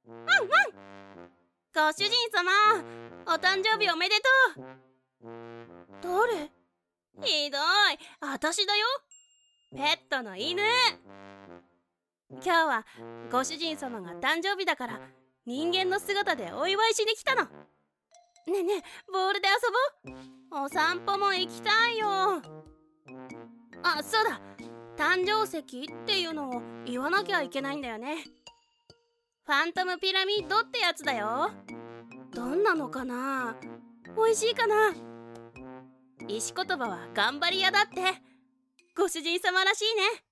ご主人様、お誕生日おめでとう。誰？ひどい、私だよ。ペットの犬。今日はご主人様が誕生日だから人間の姿でお祝いしに来たの。ねえねえ、ボールで遊ぼう。お散歩も行きたいよ。あ、そうだ、誕生石っていうのを言わなきゃいけないんだよね。ファントムピラミッドってやつだよ。どんなのかな？美味しいかな？石言葉は頑張り屋だって。ご主人様らしいね。